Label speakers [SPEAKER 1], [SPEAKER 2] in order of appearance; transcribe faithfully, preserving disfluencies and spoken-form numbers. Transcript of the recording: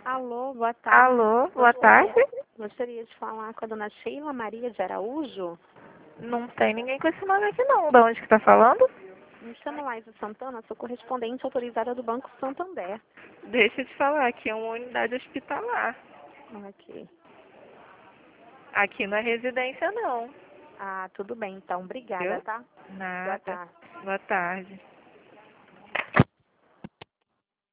[SPEAKER 1] Alô, boa tarde.
[SPEAKER 2] Alô, boa tarde.
[SPEAKER 1] Gostaria de falar com a dona Sheila Maria de Araújo.
[SPEAKER 2] Não tem ninguém com esse nome aqui não. Da onde que tá falando?
[SPEAKER 1] Me chamo Laísa Santana, sou correspondente autorizada do Banco Santander.
[SPEAKER 2] Deixa eu te falar, aqui é uma unidade hospitalar.
[SPEAKER 1] Ok.
[SPEAKER 2] Aqui não é residência não.
[SPEAKER 1] Ah, tudo bem, então. Obrigada,
[SPEAKER 2] Viu?
[SPEAKER 1] tá? Boa
[SPEAKER 2] Nada.
[SPEAKER 1] tarde.
[SPEAKER 2] Boa tarde.